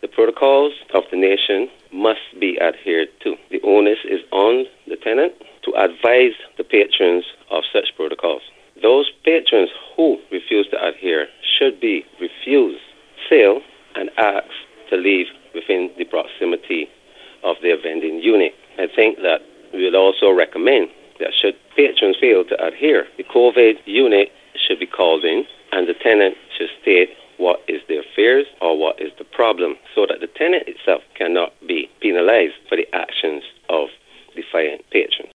The protocols of the nation must be adhered to. The onus is on the tenant to advise the patrons of such protocols. Those patrons who refuse to adhere should be refused sale and asked to leave within the proximity of their vending unit. I think that we would also recommend that should patrons fail to adhere, the COVID unit should be called in and the tenant should state what is their fears or what is the problem so that the tenant itself cannot be penalized for the actions of defiant patrons.